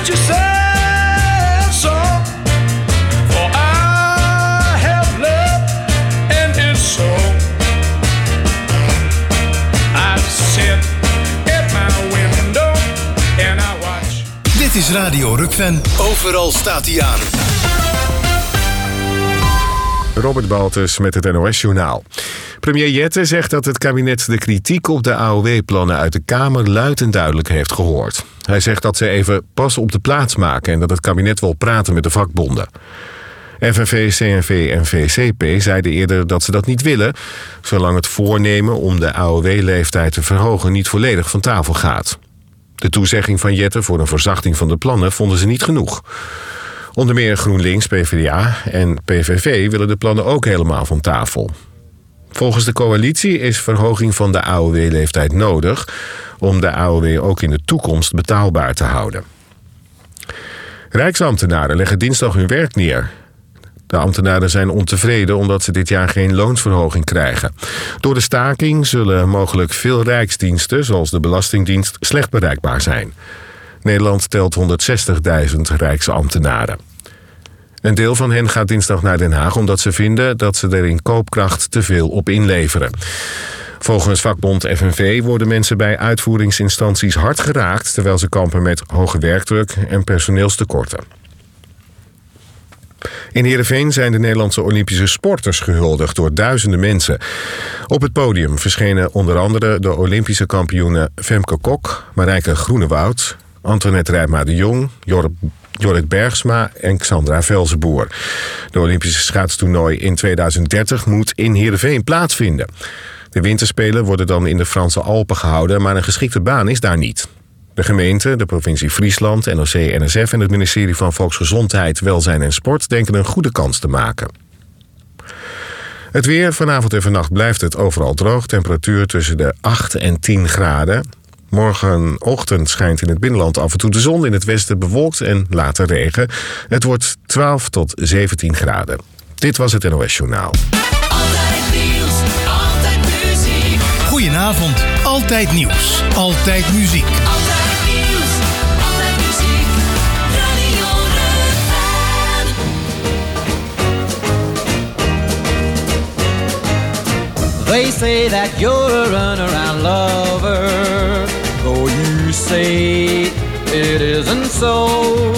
you sad song. For I have loved and it's so. I sit at my window and I watch. Dit is Radio Rukven. Overal staat hij aan. Robert Baltus met het NOS-journaal. Premier Jette zegt dat het kabinet de kritiek op de AOW-plannen uit de Kamer luid en duidelijk heeft gehoord. Hij zegt dat ze even pas op de plaats maken en dat het kabinet wil praten met de vakbonden. FNV, CNV en VCP zeiden eerder dat ze dat niet willen, zolang het voornemen om de AOW-leeftijd te verhogen niet volledig van tafel gaat. De toezegging van Jette voor een verzachting van de plannen vonden ze niet genoeg. Onder meer GroenLinks, PvdA en PVV willen de plannen ook helemaal van tafel. Volgens de coalitie is verhoging van de AOW-leeftijd nodig om de AOW ook in de toekomst betaalbaar te houden. Rijksambtenaren leggen dinsdag hun werk neer. De ambtenaren zijn ontevreden omdat ze dit jaar geen loonsverhoging krijgen. Door de staking zullen mogelijk veel rijksdiensten, zoals de Belastingdienst, slecht bereikbaar zijn. Nederland telt 160.000 rijksambtenaren. Een deel van hen gaat dinsdag naar Den Haag omdat ze vinden dat ze er in koopkracht te veel op inleveren. Volgens vakbond FNV worden mensen bij uitvoeringsinstanties hard geraakt, terwijl ze kampen met hoge werkdruk en personeelstekorten. In Heerenveen zijn de Nederlandse Olympische sporters gehuldigd door duizenden mensen. Op het podium verschenen onder andere de Olympische kampioenen Femke Kok, Marijke Groenewoud, Antoinette Rijpma de Jong, Jorrit Bergsma en Xandra Velzenboer. De Olympische schaatstoernooi in 2030 moet in Heerenveen plaatsvinden. De winterspelen worden dan in de Franse Alpen gehouden, maar een geschikte baan is daar niet. De gemeente, de provincie Friesland, NOC-NSF en het ministerie van Volksgezondheid, Welzijn en Sport denken een goede kans te maken. Het weer, vanavond en vannacht blijft het overal droog. Temperatuur tussen de 8 en 10 graden. Morgenochtend schijnt in het binnenland af en toe de zon. In het westen bewolkt en later regen. Het wordt 12 tot 17 graden. Dit was het NOS-journaal. Altijd nieuws, altijd muziek. Goedenavond. Altijd nieuws. Altijd muziek. Altijd nieuws, altijd muziek. Radio Rukven. They say that you're a runaround lover, though you say it isn't so.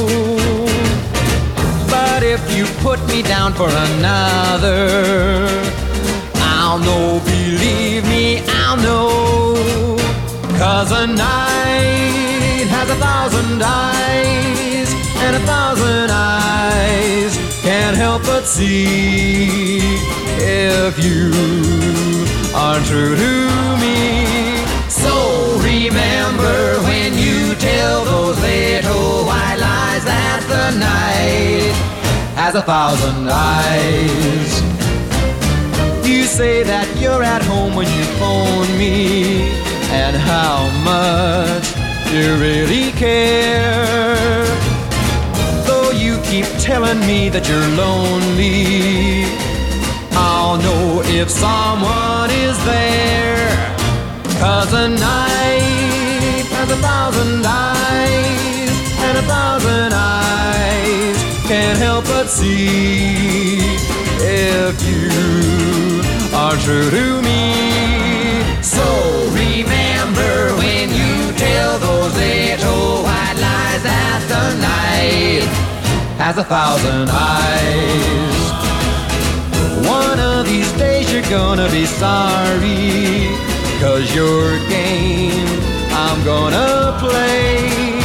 But if you put me down for another, I'll know, believe me, I'll know. 'Cause a night has 1,000 eyes, and 1,000 eyes can't help but see if you are true to me. So remember when you tell those little white lies that the night has 1,000 eyes. You say that you're at home when you phone me, and how much you really care. Though you keep telling me that you're lonely, I'll know if someone is there. 'Cause a night has 1,000 eyes, and 1,000 eyes can't help but see if you are true to me. So remember when you tell those little white lies that the night has 1,000 eyes. One of these days you're gonna be sorry, 'cause your game I'm gonna play,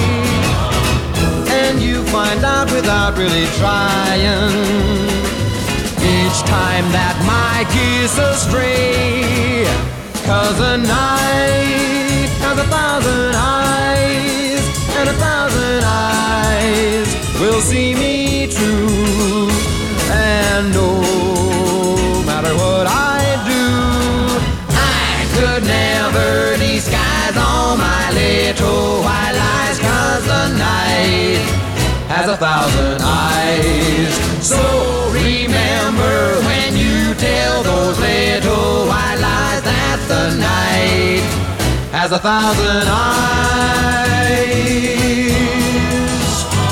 and you find out without really trying each time that my geese astray. 'Cause a night has 1,000 eyes, and 1,000 eyes will see me true, and no matter what I do, I could never disguise all my little white lies. 'Cause the night has 1,000 eyes. So remember when you tell those little white lies that the night has 1,000 eyes.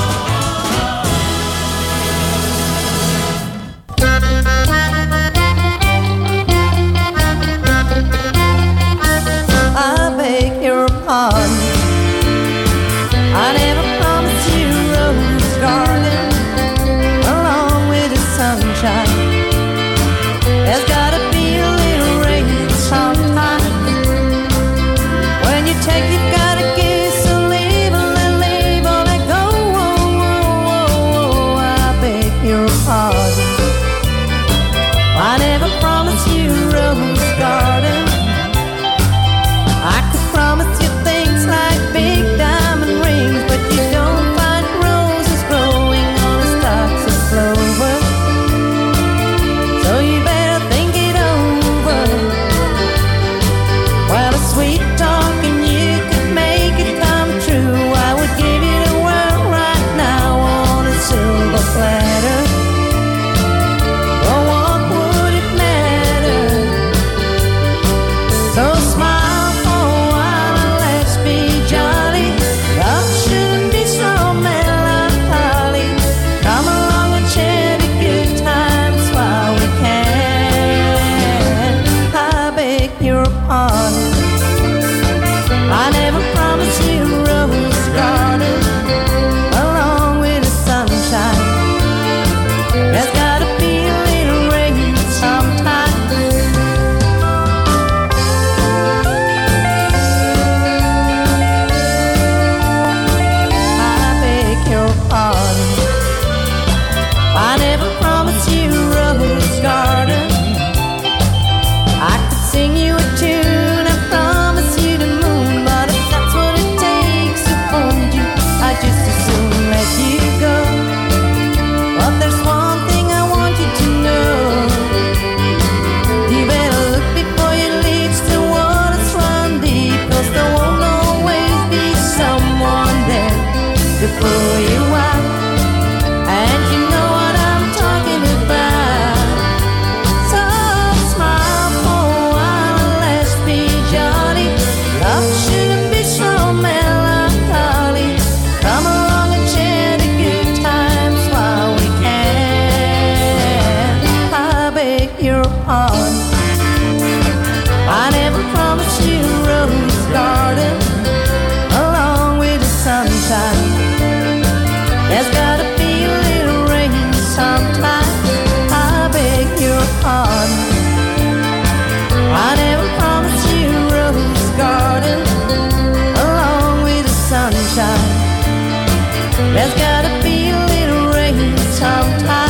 There's gotta be a little rain sometime.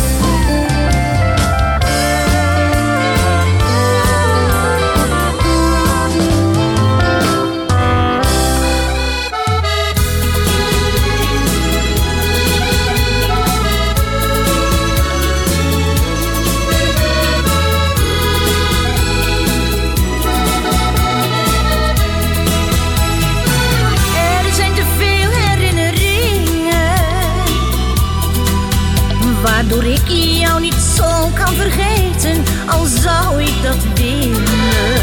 Waardoor ik jou niet zo kan vergeten, al zou ik dat willen.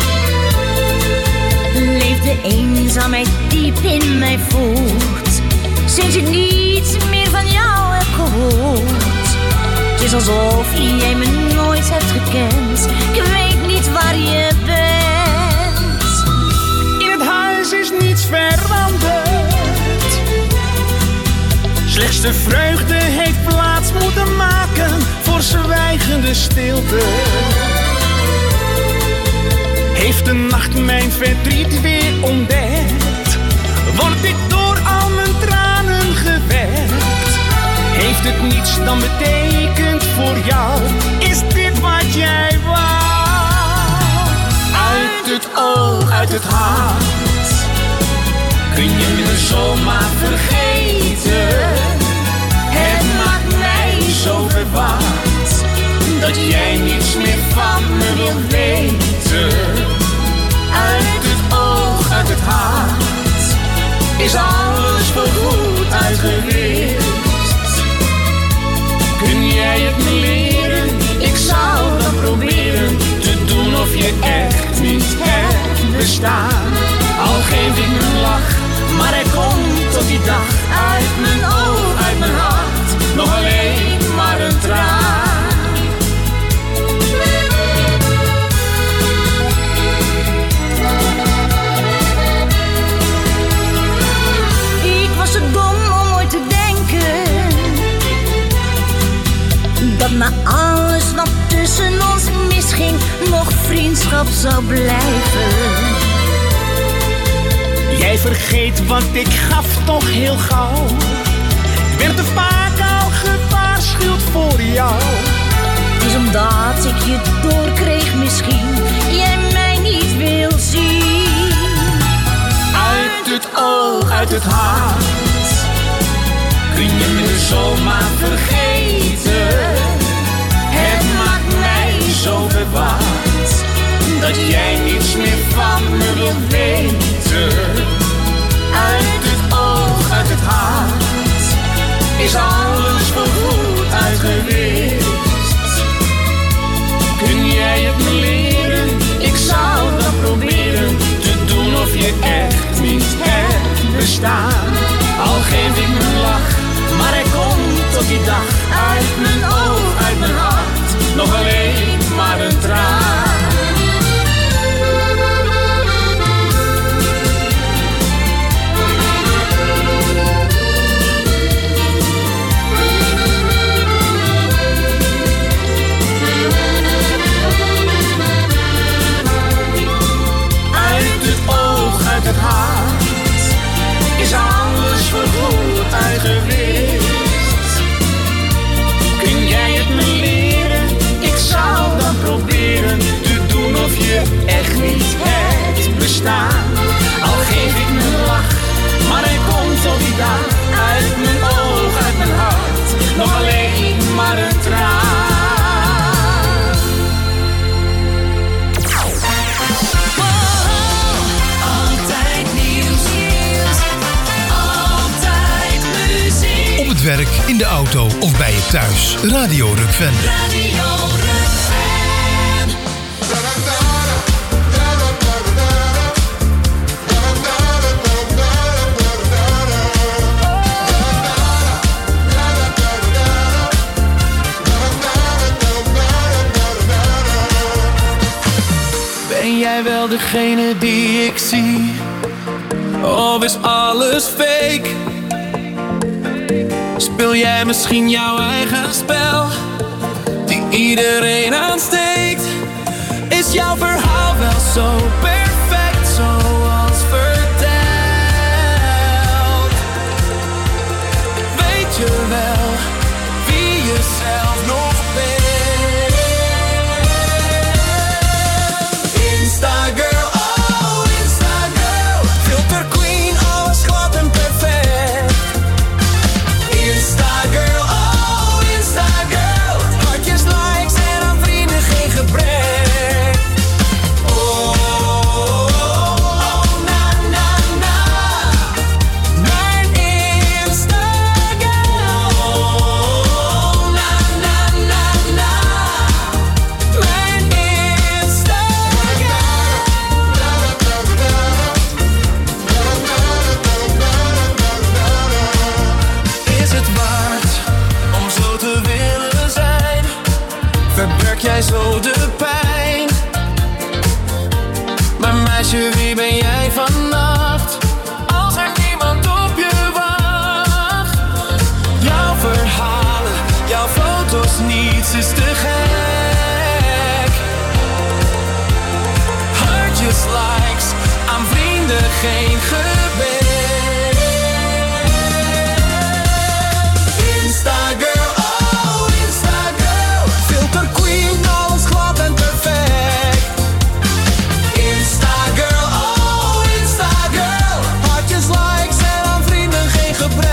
Leeft de eenzaamheid diep in mij voort, sinds ik niets meer van jou heb gehoord. Het is alsof jij me nooit hebt gekend, ik weet niet waar je bent. In het huis is niets veranderd. Slechts de vreugde heeft plaats moeten maken voor zwijgende stilte. Heeft de nacht mijn verdriet weer ontdekt? Word ik door al mijn tranen gewekt? Heeft het niets dan betekend voor jou? Is dit wat jij wou? Uit het oog, uit het hart, kun je me zomaar vergeten? Het maakt mij zo verward dat jij niets meer van me wil weten. Uit het oog, uit het hart, is alles voorgoed uitgewist. Kun jij het me leren? Ik zou dan proberen te doen of je echt niet hebt bestaan. Al geef ik een lach, maar er komt tot die dag uit mijn oog, uit mijn hart, nog alleen maar een traan. Ik was te dom om ooit te denken dat na alles wat tussen ons misging nog vriendschap zou blijven. Jij vergeet wat ik gaf toch heel gauw. Ik werd te vaak al gewaarschuwd voor jou. Het is omdat ik je doorkreeg misschien, jij mij niet wil zien. Uit het oog, uit het hart, kun je me zomaar vergeten. Het maakt mij zo verward dat jij niets meer van me wil weten. Uit het oog, uit het hart, is alles voorgoed uitgewist. Kun jij het me leren? Ik zou dan proberen te doen of je echt niet hebt bestaan. Al geef ik mijn lach, maar er komt tot die dag uit mijn oog, uit mijn hart, nog alleen maar een traan. Uit het hart is alles voorgoed uitgewist. Kun jij het me leren? Ik zou dan proberen te doen of je echt niet hebt bestaan. Al geef ik mijn lach, maar er komt op die dag uit mijn oog, uit mijn hart, nog alleen maar een traan. Op het werk, in de auto of bij je thuis. Radio Rock-fan. Radio Rock-fan. Ben jij wel degene die ik zie? Of is alles fake? Speel jij misschien jouw eigen spel, die iedereen aansteekt? Is jouw verhaal wel zo perfect zoals verteld? geen gebrek. Instagirl, oh Instagirl. Filter queen, alles glad en perfect. Instagirl, oh Instagirl. Hartjes, likes en aan vrienden geen gebrek.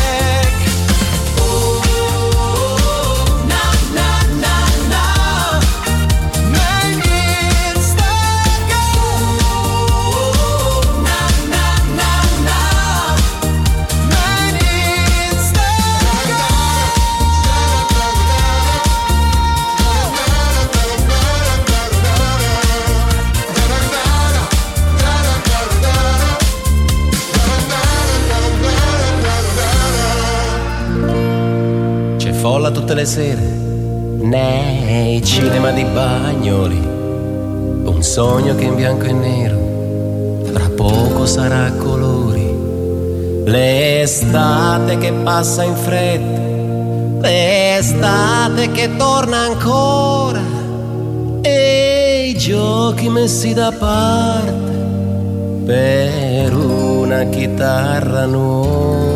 Folla tutte le sere nei cinema di Bagnoli, un sogno che in bianco e nero fra poco sarà a colori. L'estate che passa in fretta, l'estate che torna ancora, e i giochi messi da parte per una chitarra nuova.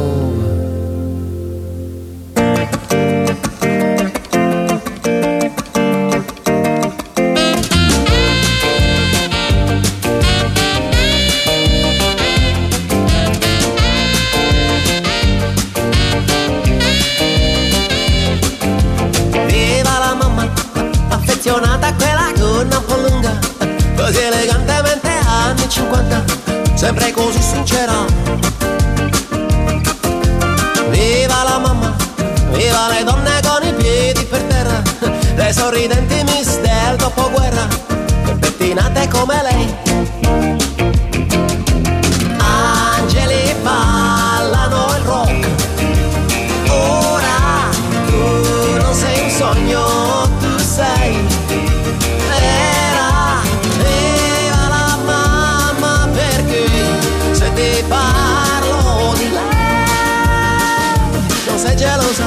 Così elegantemente anni 50, sempre così sincera. Viva la mamma, viva le donne con i piedi per terra, le sorridenti miss del dopoguerra, pettinate come lei. Angeli ballano il rock, ora tu non sei un sogno, tu sei. Parlo di lei, non sei gelosa.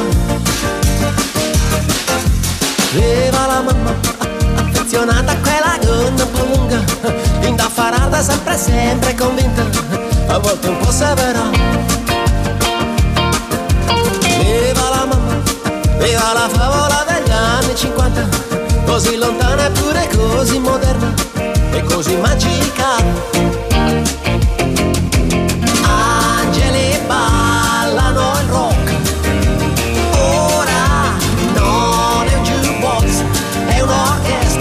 Viva la mamma, affezionata a quella gonna un po' lunga, indaffarata sempre, sempre convinta, a volte un po' severa. Viva la mamma, viva la favola degli anni 50, così lontana eppure così moderna e così magica. Ballano il rock, ora non è un jukebox, è un'orchestra.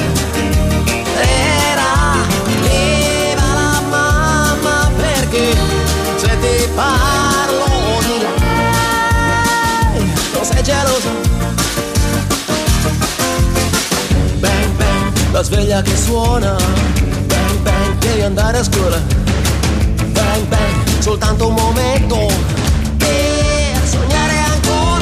Era viva la mamma, perché se ti parlo di lei non sei gelosa. Bang bang, la sveglia che suona, bang bang, devi andare a scuola. Bang bang, soltanto un momento per sognare ancora.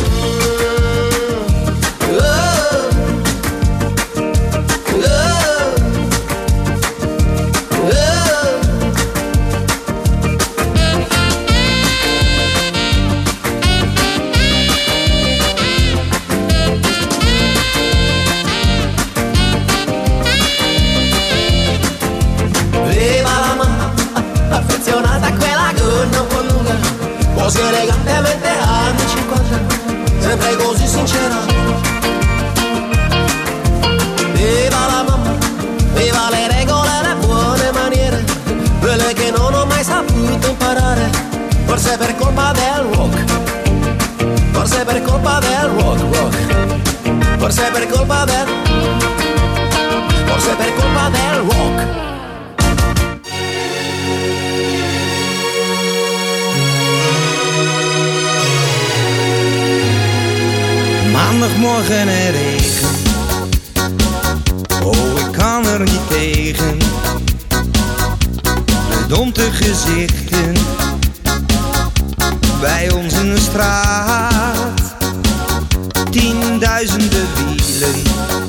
Viva la mamma, affezionata a quella gonna un po' lunga, così elegantemente anni 50, sempre così sincera. Viva la mamma, viva le regole e le buone maniere, quelle che non ho mai saputo imparare, forse per colpa del rock, forse per colpa del rock, rock, forse per colpa del, forse per colpa del rock. Maandagmorgen en regen, oh ik kan er niet tegen. Verdompte gezichten bij ons in de straat. Tienduizenden wielen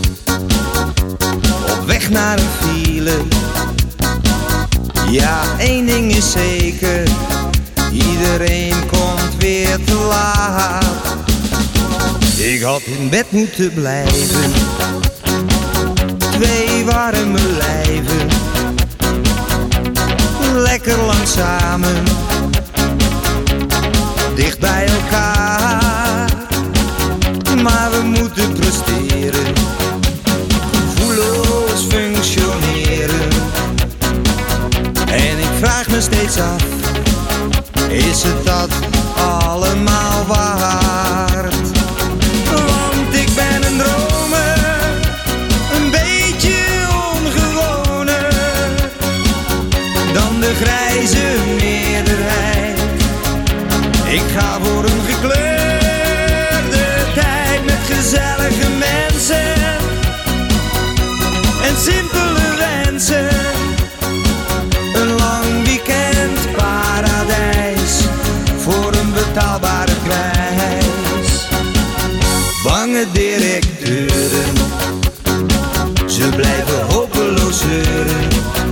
op weg naar een file. Ja, één ding is zeker, iedereen komt weer te laat. Ik had in bed moeten blijven, 2 warme lijven lekker lang samen, dicht bij elkaar. Maar we moeten presteren, gevoelloos functioneren. En ik vraag me steeds af, is het dat allemaal waard? Want ik ben een dromer, een beetje ongewoner dan de grijze meerderheid. Ik ga voor een gekleurde tijd met gezellige mensen en simpele wensen. Een lang weekend paradijs voor een betaalbare prijs. Bange directeuren, ze blijven hopeloos zeuren.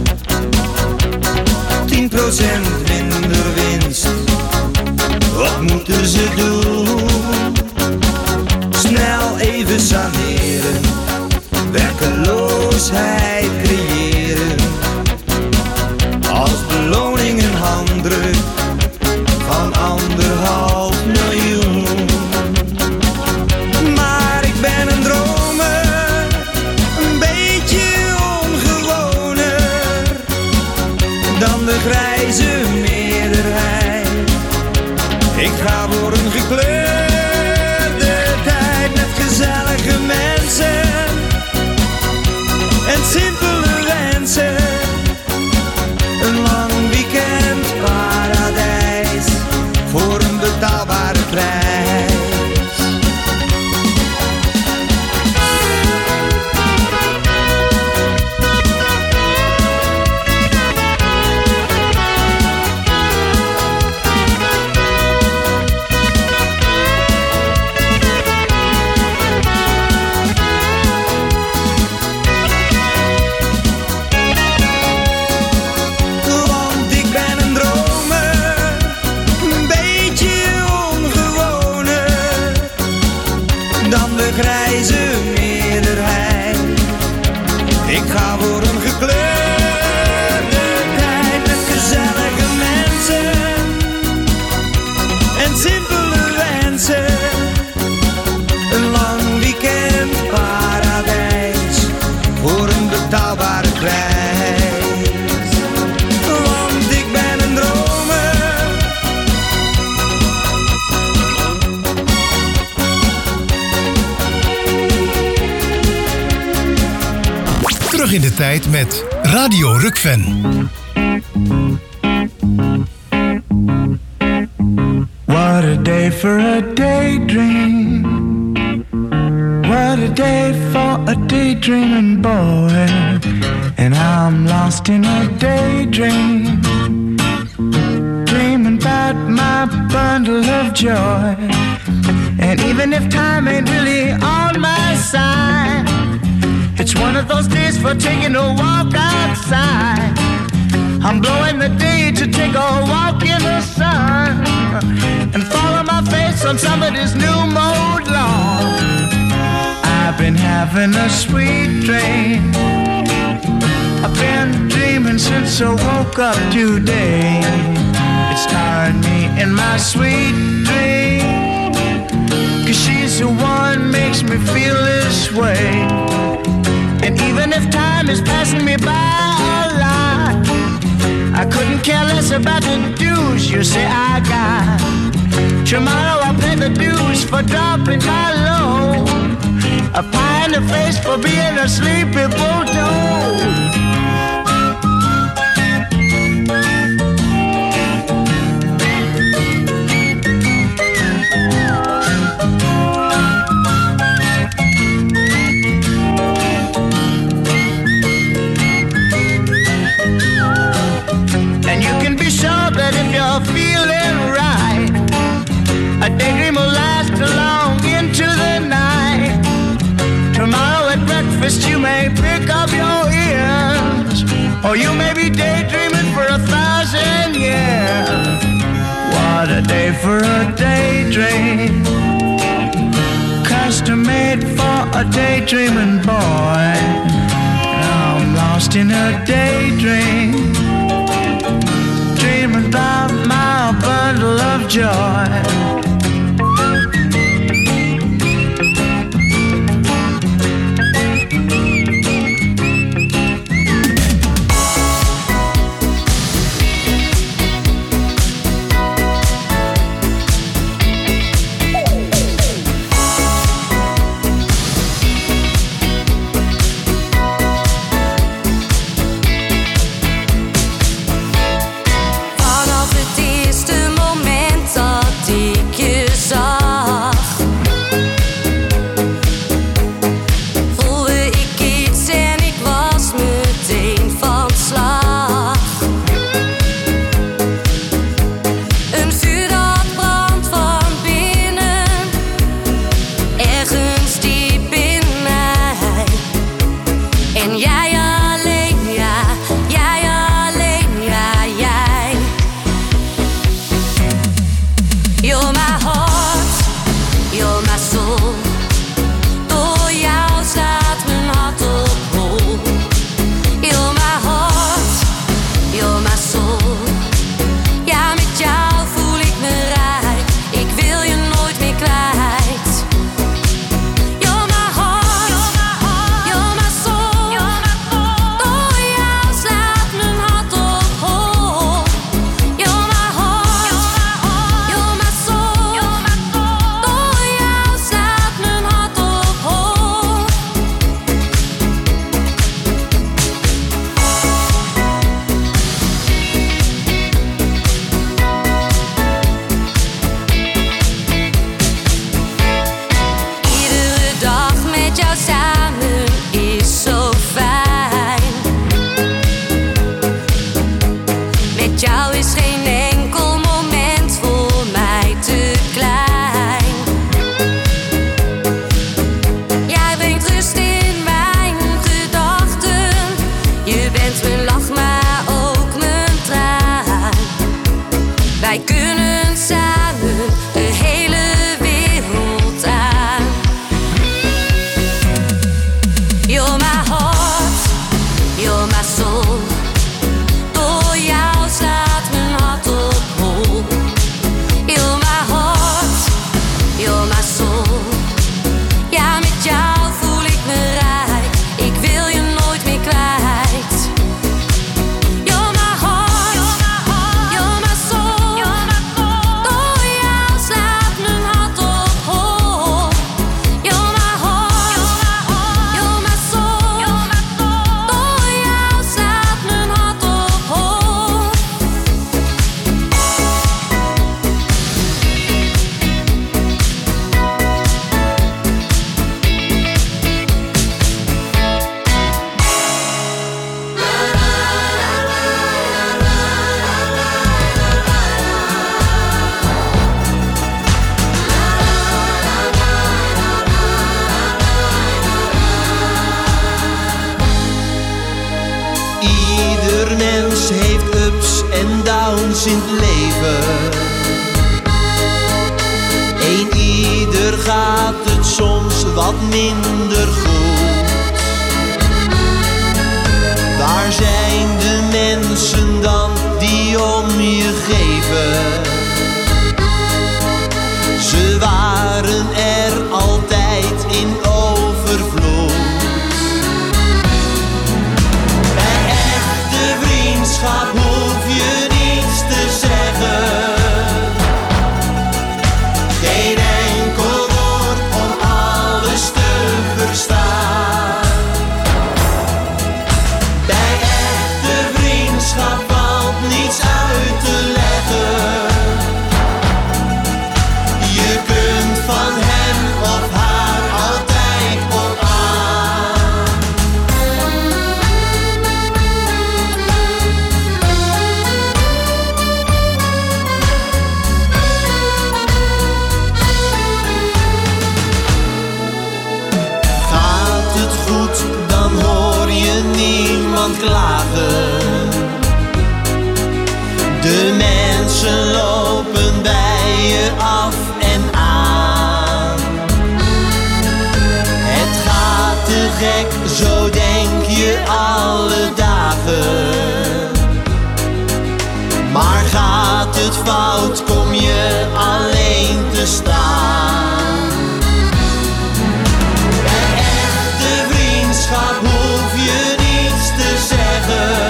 10% minder winst, wat moeten ze doen? Snel even saneren, werkeloosheid creëren. Als beloning een handdruk van 1,5 miljoen. Maar ik ben een dromer, een beetje ongewoner dan de grijze meerderheid. Ik ga voor een gekleurde tijd met gezellige mensen en simpele wensen. Een lang weekend paradijs voor een betaalbare prijs. Grijze meerderheid. Ik ga voor een gekleurde tijd met gezellige mensen en simpele wensen. Een lang weekend paradijs voor een betaalbare prijs. Want ik ben een dromer. Terug in de tijd met Radio Rukven. What a day for a daydream. What a day for a daydreaming boy. And I'm lost in a daydream, dreaming about my bundle of joy. And even if time ain't really on my side, it's one of those days for taking a walk outside. I'm blowing the day to take a walk in the sun and follow my face on somebody's new mode lawn. I've been having a sweet dream. I've been dreaming since I woke up today. It's starring me in my sweet dream, 'cause she's the one makes me feel this way. And even if time is passing me by a lot, I couldn't care less about the dues you say I got. Tomorrow I'll pay the dues for dropping my load, a pie in the face for being a sleepy bulldog. That if you're feeling right, a daydream will last along into the night. Tomorrow at breakfast you may pick up your ears, or you may be daydreaming for 1,000 years. What a day for a daydream, custom made for a daydreaming boy. I'm lost in a daydream, about my bundle of joy. in het leven. Een ieder gaat het soms wat minder goed. Waar zijn de mensen dan die om je geven? Ze waren er altijd in overvloed. Bij echte vriendschap hoef je niets te zeggen. Geen enkel woord om alles te verstaan. Bij echte vriendschap valt niets uit te leggen. Je kunt van hem of haar altijd op aan. Gaat het goed, dan hoor je niemand klagen. De mensen lopen bij je af en aan. Het gaat te gek, zo denk je alle dagen. Maar ga fout kom je alleen te staan. Bij echte vriendschap hoef je niets te zeggen.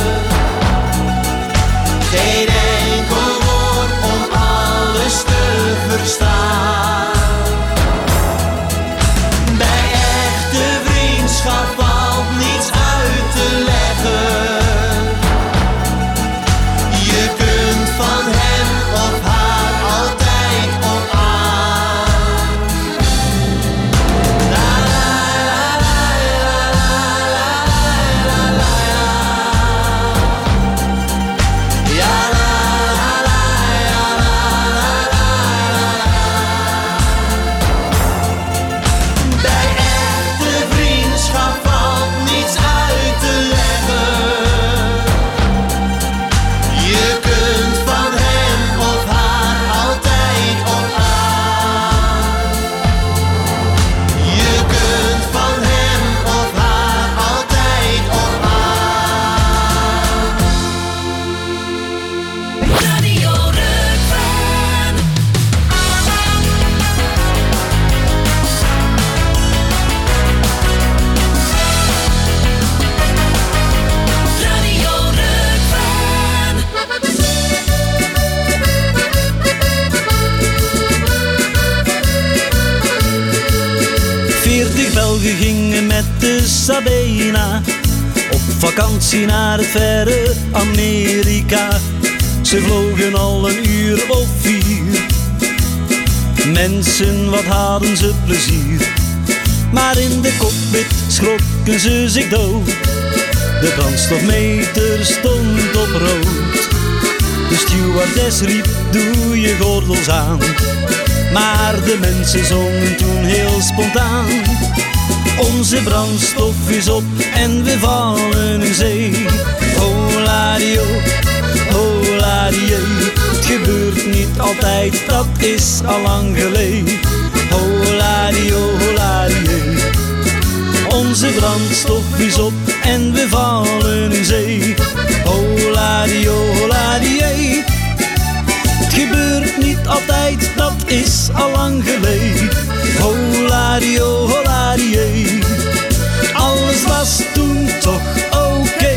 Geen enkel woord om alles te verstaan. Bij echte vriendschap valt niets uit te leggen. Je kunt van hem of haar altijd op aan. La la la la la la la la. Ja la la la la la la. Bij echte vriendschap valt niets uit te leggen. Je kunt van hem of haar altijd op aan. Je kunt van hem of haar altijd op aan. Radio Rukven. Radio Rukven. 40 Belgen gingen met de Sabena op vakantie naar het verre Amerika. Ze vlogen al een uur of 4. Mensen, wat hadden ze plezier. Maar in de cockpit schrokken ze zich dood. De brandstofmeter stond op rood. De stewardess riep, doe je gordels aan. Maar de mensen zongen toen heel spontaan. Onze brandstof is op en we vallen in zee. Holadio, holadio. Het gebeurt niet altijd, dat is al lang geleden. Holadio, holadio. Onze brandstof is op en we vallen in zee. Holadio, holadio. Het gebeurt niet altijd, dat is al lang geleden. Holadio, holadio. Alles was toen toch oké.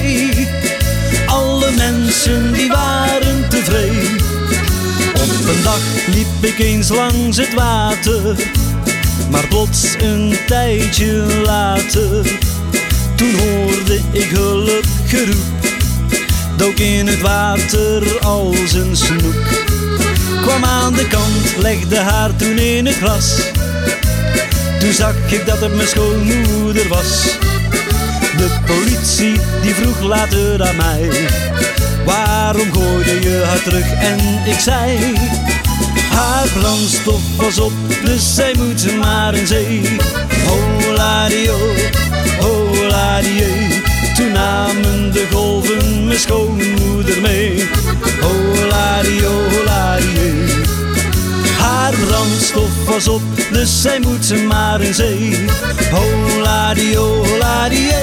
Alle mensen die waren tevreden. Op een dag liep ik eens langs het water. Maar plots een tijdje later, toen hoorde ik hulpgeroep. Dook in het water als een snoek. Kwam aan de kant, legde haar toen in het glas. Toen zag ik dat het mijn schoonmoeder was. De politie die vroeg later aan mij: waarom gooide je haar terug? En ik zei: haar brandstof was op, dus zij moet maar in zee. Holadio, holadio. Toen namen de golven mijn schoonmoeder mee. Holadio, holadio. Haar brandstof was op, dus zij moet maar in zee. Holadio, holadio.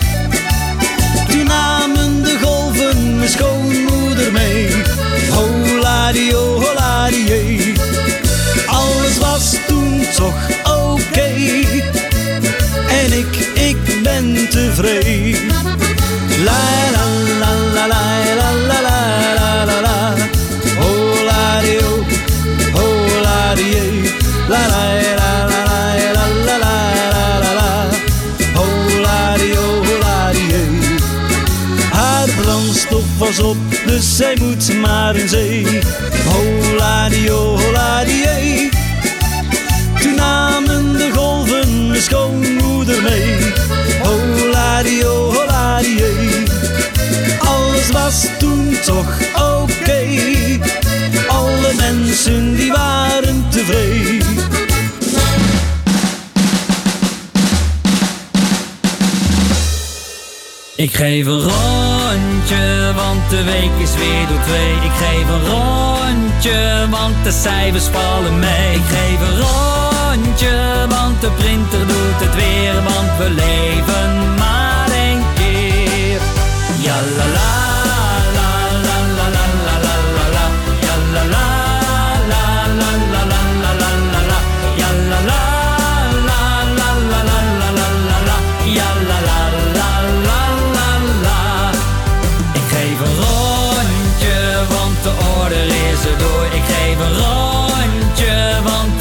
Toen namen de golven mijn schoonmoeder mee. Holadio, holadio. Alles was toen toch oké. En ik ben tevreden. La la la la la la la la la. Holadio, holadio. La la la la la la la la la. Holadio, holadio. Haar brandstof was op, dus zij moet maar in zee. Holadio, holadio. Toen namen de golven mijn schoonmoeder mee. Holadio, holadio. Alles was toen toch oké. Alle mensen die waren tevreden. Ik geef een rondje, want de week is weer door 2. Ik geef een rondje, want de cijfers vallen mee. Ik geef een rondje, want de printer doet het weer. Want we leven maar één keer. Ja la la la la la la la la la la. Ja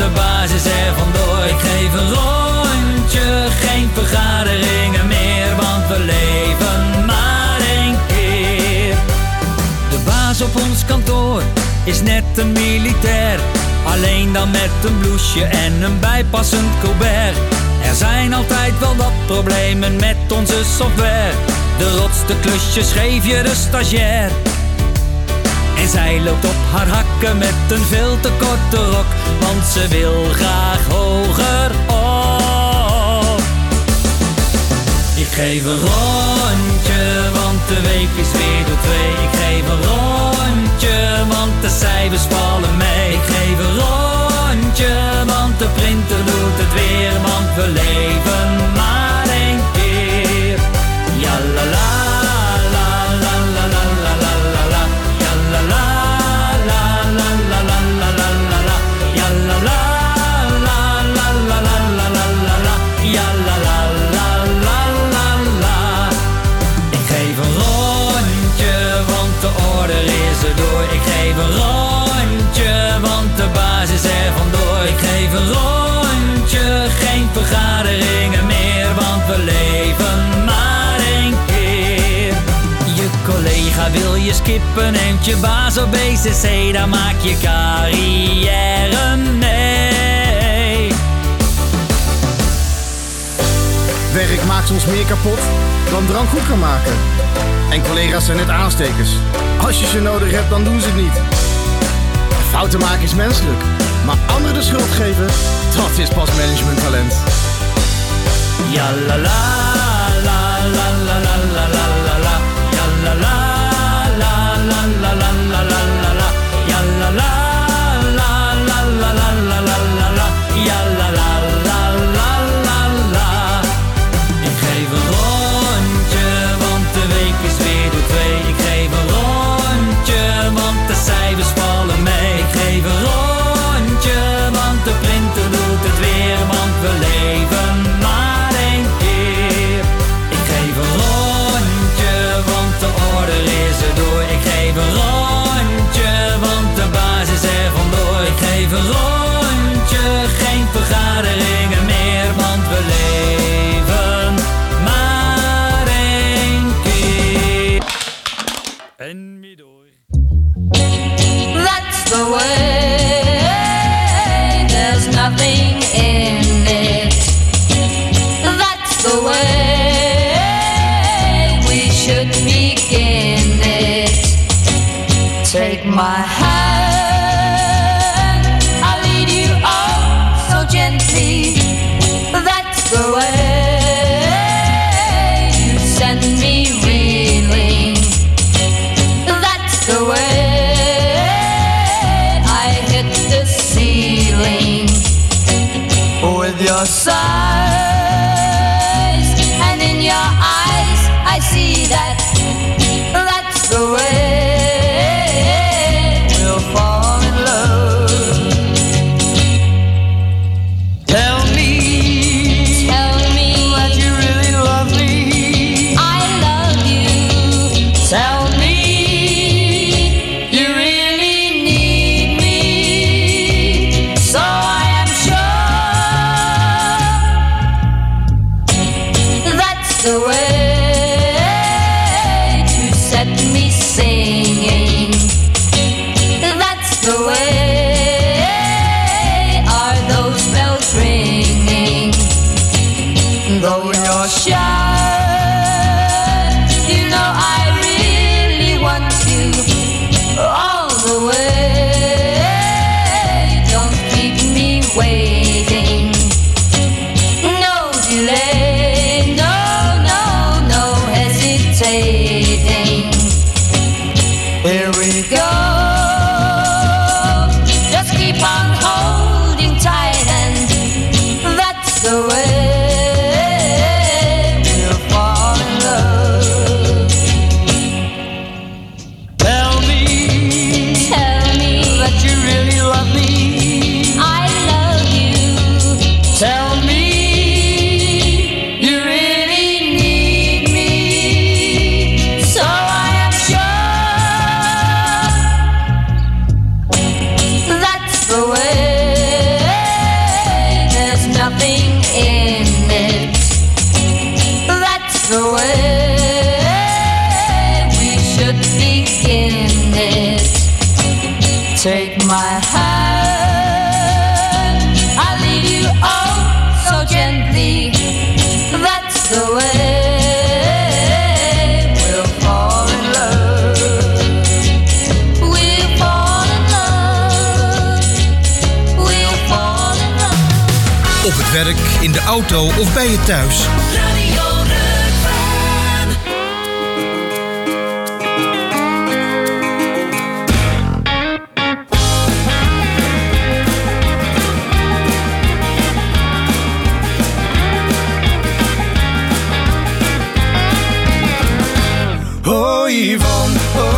de baas is er vandoor. Ik geef een rondje, geen vergaderingen meer, want we leven maar één keer. De baas op ons kantoor is net een militair, alleen dan met een blouseje en een bijpassend colbert. Er zijn altijd wel wat problemen met onze software. De rotste klusjes geef je de stagiair. En zij loopt op haar hakken met een veel te korte rok, want ze wil graag hoger op. Ik geef een rondje, want de week is weer door 2. Ik geef een rondje, want de cijfers vallen mee. Ik geef een rondje, want de printer doet het weer, want we leven maar één keer. Ja la la la la la la la la la la. Ja la la la la la la la la la la. Ja la la la la la la la la la la. Ja la la la la la la. Ik geef een rondje, want de order is er door. Ik geef een rondje, want de baas is er vandoor. Ik geef een rondje, geen vergaderingen meer, want we leven maar één keer. Je collega wil je skippen, neemt je baas op BCC, dan maak je carrière mee. Werk maakt soms meer kapot dan drank goed kan maken. En collega's zijn net aanstekers. Als je ze nodig hebt, dan doen ze het niet. Fouten maken is menselijk, maar anderen de schuld geven, dat is pas managementtalent. Ja la la la la la la la la la la. Ja la la la la la la la la la la. Ja la la la la la la la la la la. Ja la la la la la la. Ik geef een rondje, want de week is weer door 2. Ik geef een rondje, want de cijfers vallen mee. Ik geef een rondje, want de printer doet het weer, want we leven maar één keer. Ik geef een rondje, want de order is er door. Ik geef een rondje, want de baas is er vandoor. Ik geef een rondje, geen vergaderingen meer, want we leven maar één keer. En weer door. That's the way, there's nothing in it. That's the way we should begin it. Take my hand, I'll lead you on so gently. That's the way you send me reeling. That's the way I hit the ceiling with your sighs, and in your eyes I see that that's the way we'll fall in love. Tell me that you really love me. I love you. Tell me you really need me. So I am sure that's the way to set me singing. That's the way are those bells ringing. Though you're shy, you know I really want you all the way. Don't keep me waiting. No delay, no, no, no hesitating. Here we go. Just keep on holding tight, and that's the way we'll fall in love. Tell me that you really love me. I love you. Tell me you really need me. So I am sure that's the way Op het werk, in de auto of bij je thuis. Radio Rukven. Oh Yvonne,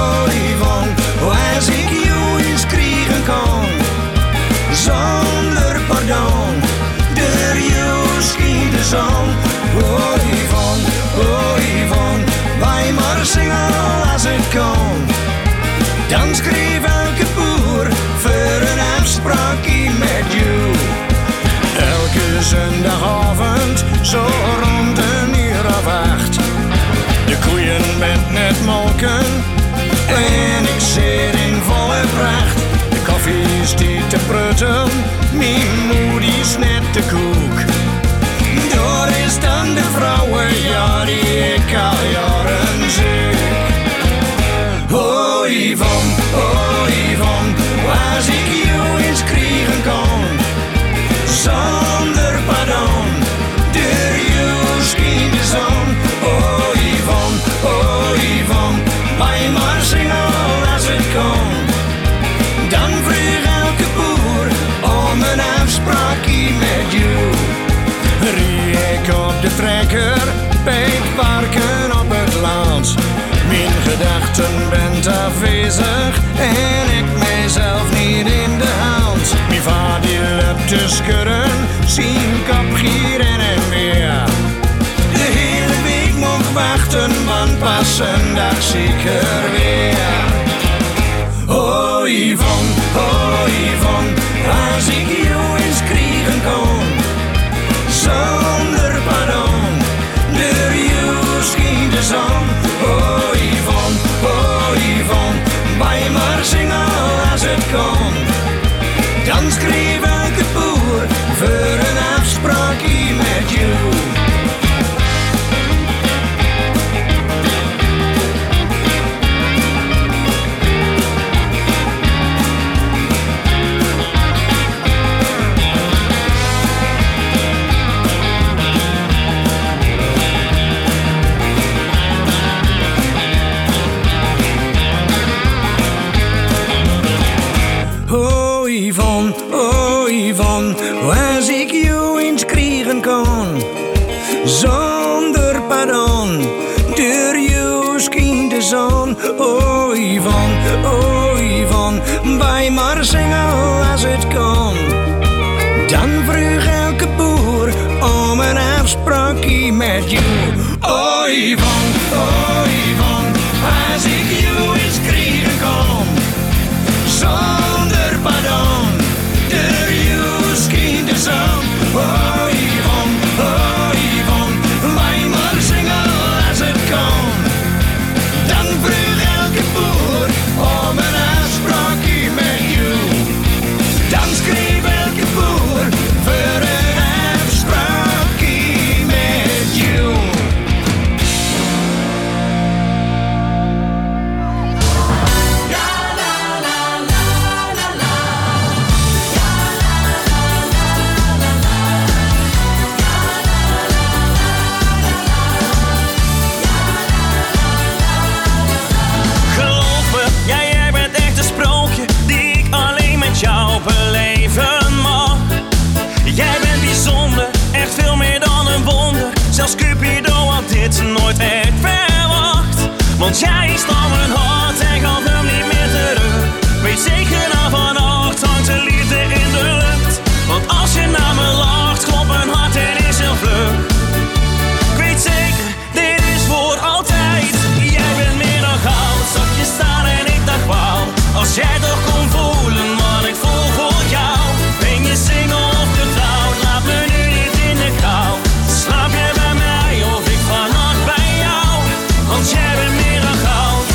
als ik jou eens krijgen kan, zonder pardon, door jou schijnt de zon. Oh Yvonne, wij maar zingen als het kan. Dan schreef elke boer voor een afspraakje met jou. Elke zondagavond, zo rond 1:08. De koeien bent net molken en ik zit in volle pracht. De koffie is niet te prutten, mijn moed is net te koek. Door is dan de vrouwen, ja, die ik al jaren zoek. Oh Yvonne, als ik jou eens krijgen kan, zonder pardon, door jou schijnt de zon. Oh Yvonne, wij maar zingen als het kan. Dan vroeg elke boer om een afspraakje met jou. Rie ik op de trekker, bij het parken op het land. Mijn gedachten bent afwezig en ik mijzelf niet in de hand. Mijn vader die loopt te schudden, zien kop hier en weer. De hele week mocht wachten, want pas een dag zeker weer. Oh Yvonne, als ik jou eens krijgen kon, zonder pardon, door jou schijnt de zon. Oh Yvonne, wij maar zingen als het kon. Dan schreef elke boer voor een afspraakje met jou. Oh Yvonne, als ik jou eens krijgen kan, zonder pardon, door jou schijnt de zon. Oh Yvonne, wij maar zingen als het kan. Dan vroeg elke boer om een afspraakje met jou. Oh Yvonne, als ik jou eens krijgen kan, zonder pardon, door jou schijnt de zon. Oh Yvonne, wij maar zingen als het kan. Dan vroeg elke boer om een afspraakje met jou. Dan schreef elke boer voor een afspraakje met jou. Jou beleven mag. Jij bent bijzonder, echt veel meer dan een wonder. Zelfs Cupido had dit nooit echt verwacht. Want jij stal mijn hart en gaf hem niet meer terug. Weet zeker na vannacht hangt de liefde in de lucht. Want als je naar me lacht, klopt mijn hart en is heel vlug. Ik weet zeker, dit is voor altijd. Jij bent meer dan goud, zag je staan en ik dacht wauw. Als jij toch kon voelen wat ik voel voor jou. Ben je single of getrouwd, laat me nu niet in de kou. Slaap je bij mij of ik vannacht bij jou. Want jij bent meer dan goud.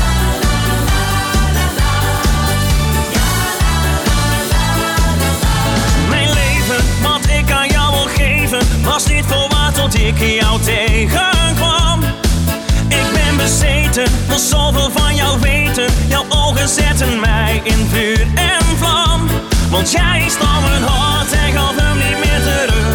Mijn leven, wat ik aan jou wil geven, was niet volwaard tot ik jou tegenkwam. Ik ben bezeten, wil zoveel van jou weten. Jouw ogen zetten mij in vuur en vlam. Want jij stal mijn hart en gaf hem niet meer terug.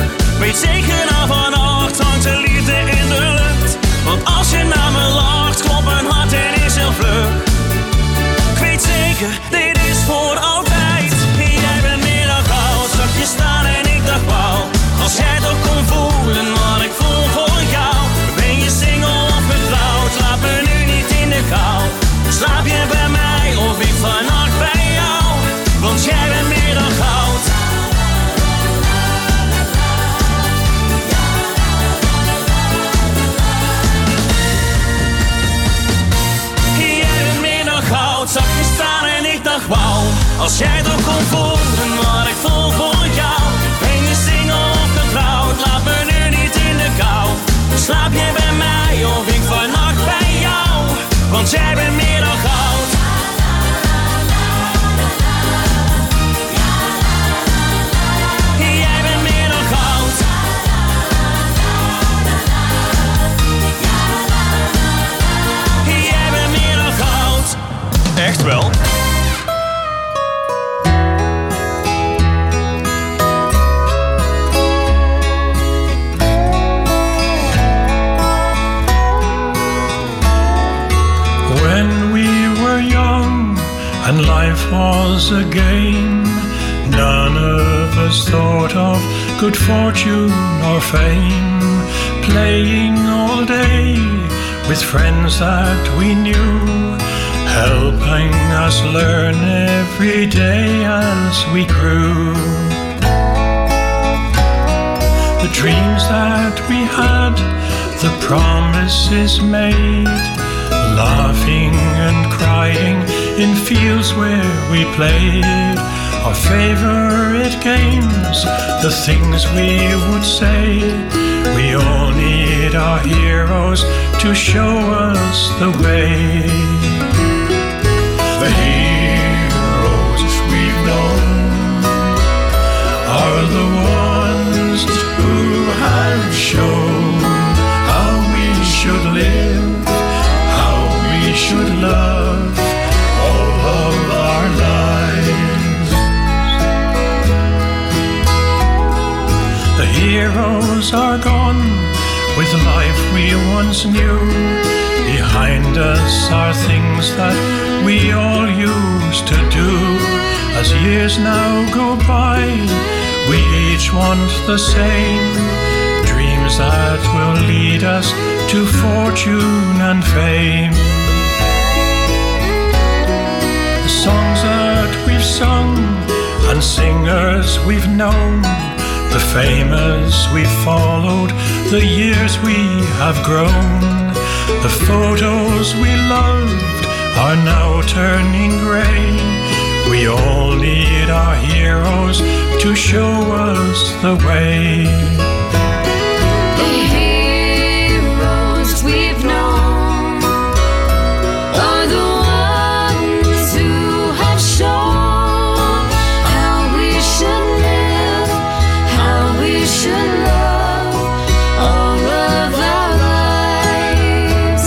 Weet zeker nou vannacht hangt de liefde in de lucht. Want als je naar me lacht, klopt mijn hart en is heel vlug. Ik weet zeker, dit is voor altijd. Jij bent meer dan goud, zag je staan en ik dacht wauw. Als jij toch kon voelen wat ik voel voor jou. Ben je single of getrouwd, laat me nu niet in de kou. Slaap je bij mij of ik vannacht bij jou. Want jij bent meer dan goud. Zag je staan en ik dacht wauw. Als jij toch kon voelen wat ik voel voor jou. Ben je single of getrouwd, laat me nu niet in de kou. Slaap je bij mij of ik vannacht bij jou. Want jij bent meer dan goud. Jij bent meer dan goud. Jij bent meer dan goud. Echt wel? When we were young and life was a game, none of us thought of good fortune or fame. Playing all day with friends that we knew, helping us learn every day as we grew. The dreams that we had, the promises made, laughing and crying in fields where we played. Our favorite games, the things we would say. We all need our heroes to show us the way. The heroes we've known are the ones who have shown how we should live, how we should love all of our lives. The heroes are gone with life we once knew. Behind us are things that we all used to do. As years now go by, we each want the same, dreams that will lead us to fortune and fame. The songs that we've sung and singers we've known, the famous we've followed, the years we have grown. The photos we loved are now turning grey. We all need our heroes to show us the way. The heroes we've known are the ones who have shown how we should live, how we should love all of our lives.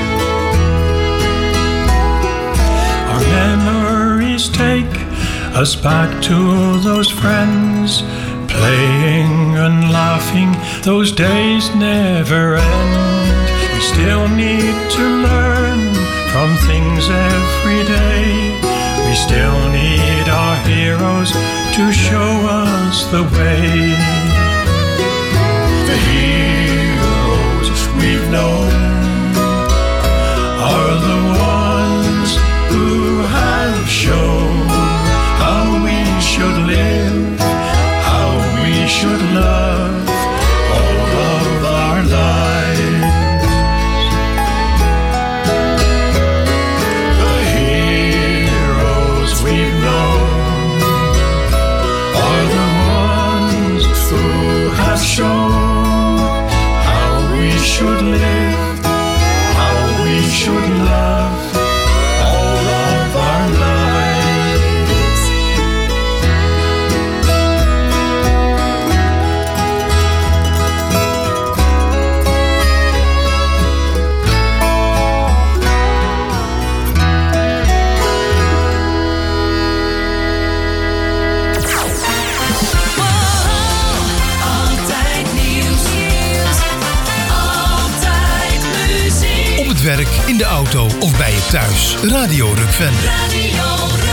Our memories take us back to those friends, playing and laughing, those days never end. We still need to learn from things every day. We still need our heroes to show us the way. The heroes we've known are the ones who have shown how we should live, how we should love all of our lives. The heroes we've known are the ones who have shown how we should live, in de auto of bij je thuis. Radio Rukven. Radio Rukven.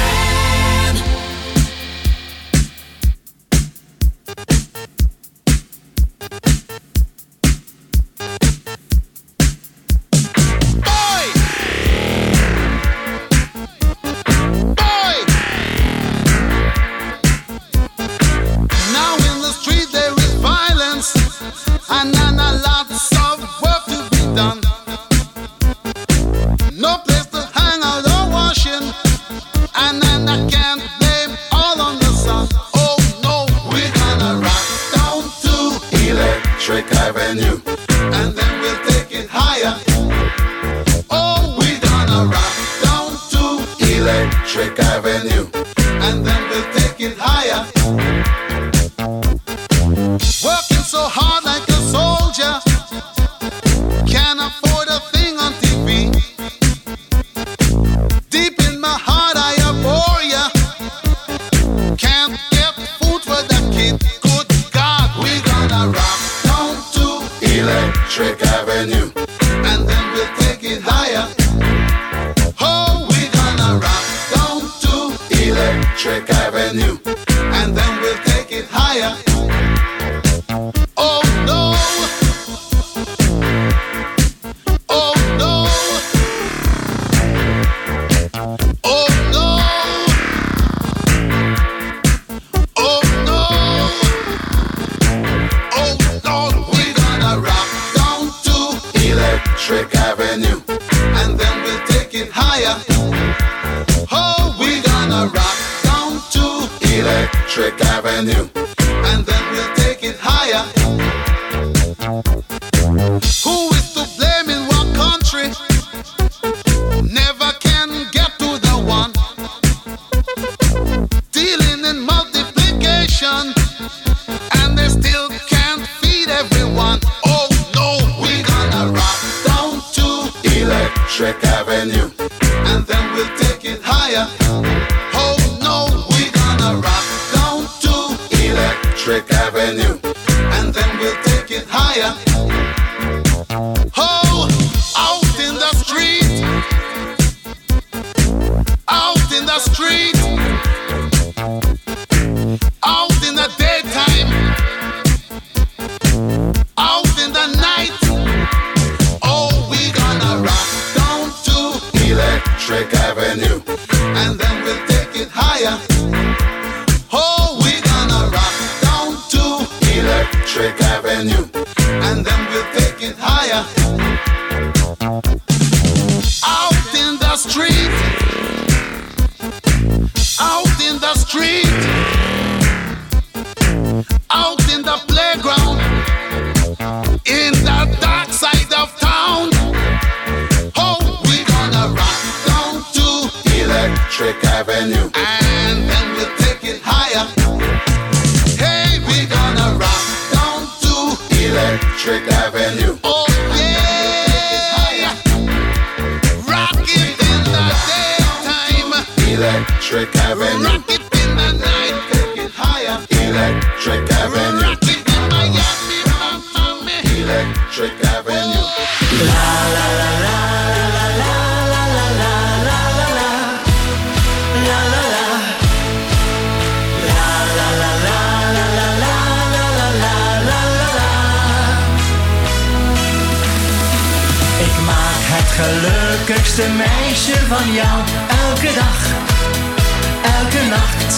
Gelukkigste meisje van jou, elke dag, elke nacht.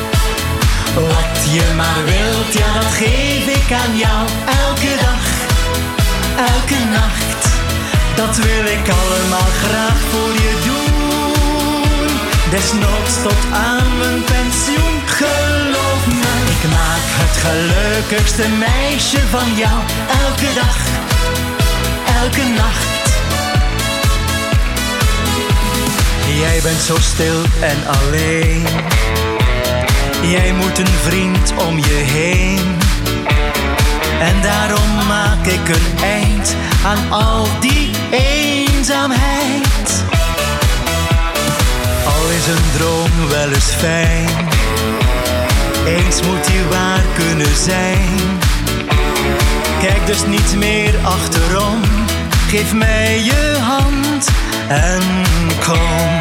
Wat je maar wilt, ja dat geef ik aan jou, elke dag, elke nacht. Dat wil ik allemaal graag voor je doen, desnoods tot aan mijn pensioen. Geloof me, ik maak het gelukkigste meisje van jou, elke dag, elke nacht. Jij bent zo stil en alleen. Jij moet een vriend om je heen. En daarom maak ik een eind aan al die eenzaamheid. Al is een droom wel eens fijn, eens moet die waar kunnen zijn. Kijk dus niet meer achterom, Geef mij je hand en kom.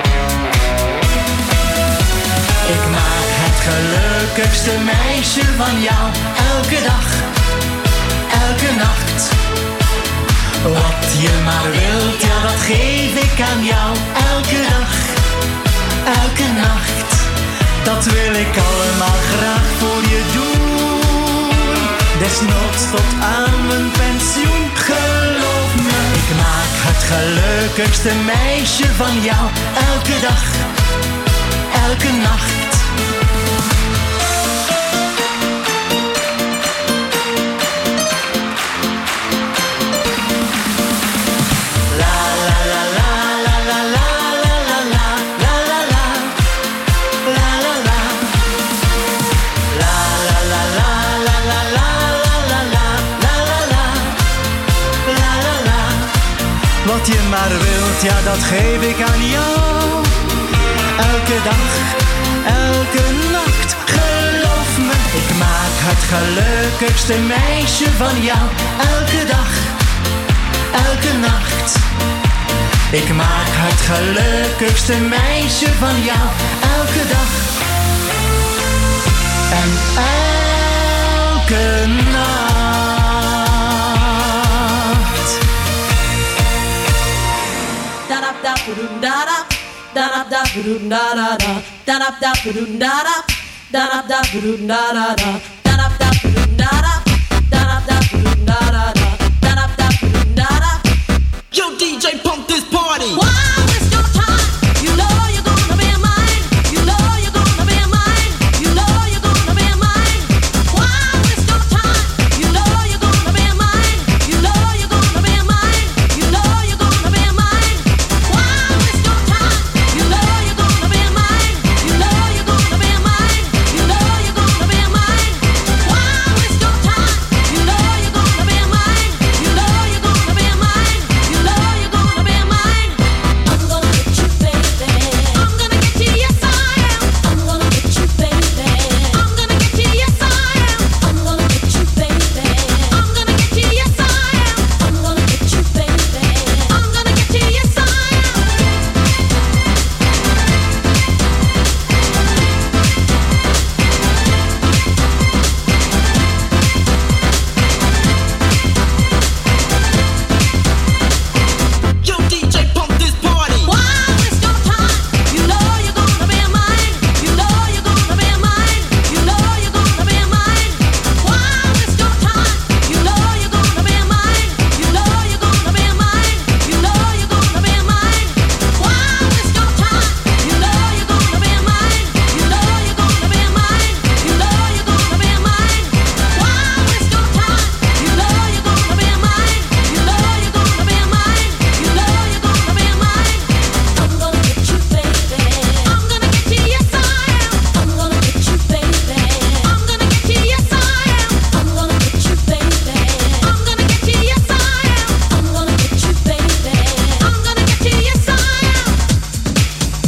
Ik maak het gelukkigste meisje van jou. Elke dag, elke nacht. Wat je maar wilt, ja dat geef ik aan jou. Elke dag, elke nacht. Dat wil ik allemaal graag voor je doen. Desnoods tot aan mijn pensioen. Geloof me, ik maak het gelukkigste meisje van jou. Elke dag, elke nacht. Wat je maar wilt, ja dat geef ik aan jou. Elke dag, elke nacht. Geloof me, ik maak het gelukkigste meisje van jou. Elke dag, elke nacht. Ik maak het gelukkigste meisje van jou. Elke dag en elke nacht. Yo, DJ, pump this party.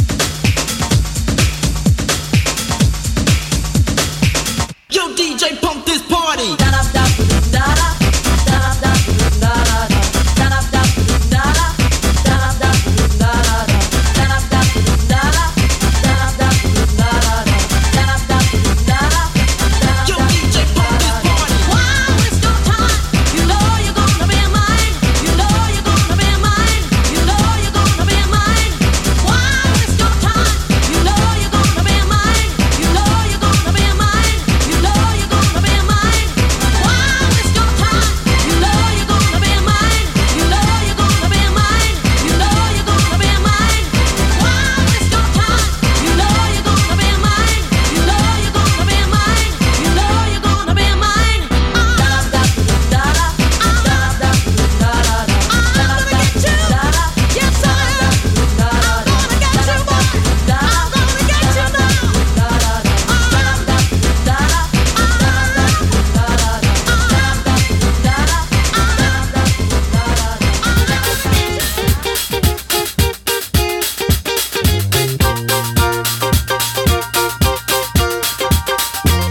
DJ Pump.